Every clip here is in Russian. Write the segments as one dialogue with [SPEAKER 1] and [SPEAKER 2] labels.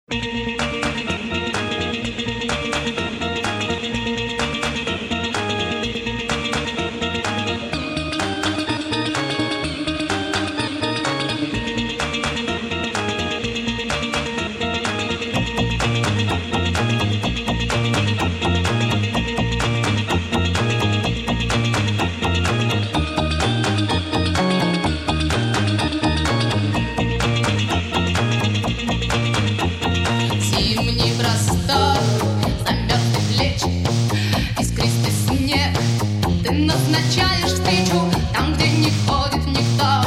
[SPEAKER 1] Зимний простор, замерзли плечи, искристый снег. Ты назначаешь встречу там, где не ходит никто.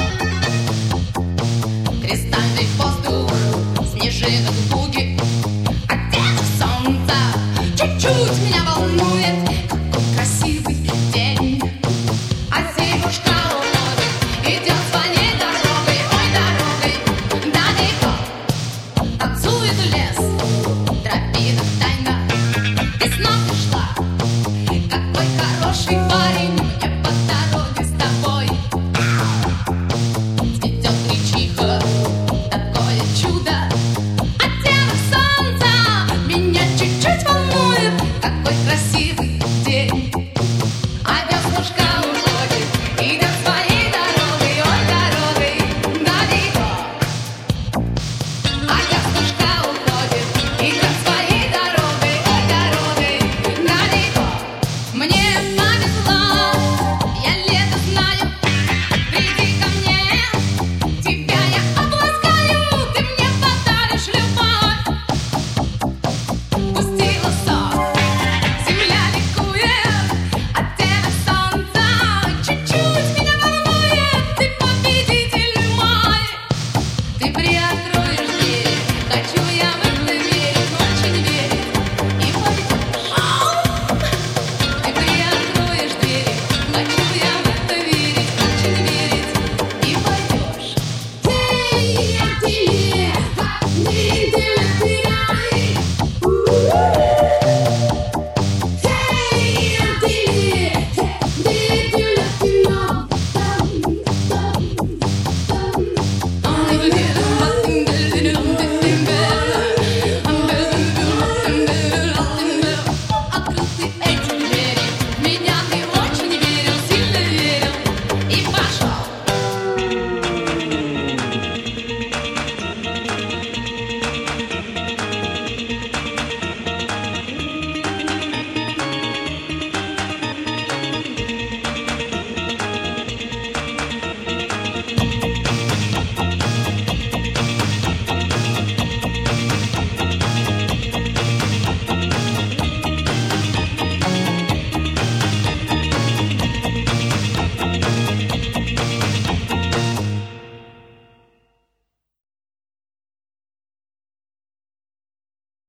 [SPEAKER 1] Кристальный воздух, снежинок буги, оттенок солнца чуть-чуть меня волнует. Какой красивый день, а зимушка уходит, идет своей дорогой, ой, дорогой далеко. Танцует лес, тропинок